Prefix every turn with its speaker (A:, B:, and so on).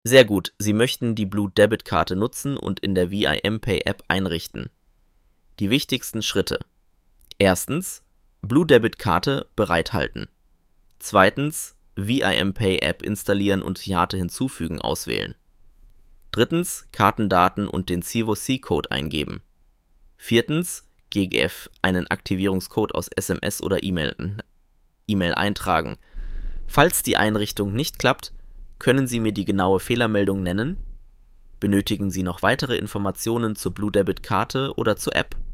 A: Sehr gut, Sie möchten die Blue Debit Karte nutzen und in der VIM-Pay App einrichten. Die wichtigsten Schritte: Erstens, Blue Debit Karte bereithalten. Zweitens, VIM-Pay App installieren und Karte hinzufügen auswählen. Drittens, Kartendaten und den CVC-Code eingeben. Viertens, GGF einen Aktivierungscode aus SMS oder E-Mail eintragen. Falls die Einrichtung nicht klappt, können Sie mir die genaue Fehlermeldung nennen? Benötigen Sie noch weitere Informationen zur Blue Debit Karte oder zur App?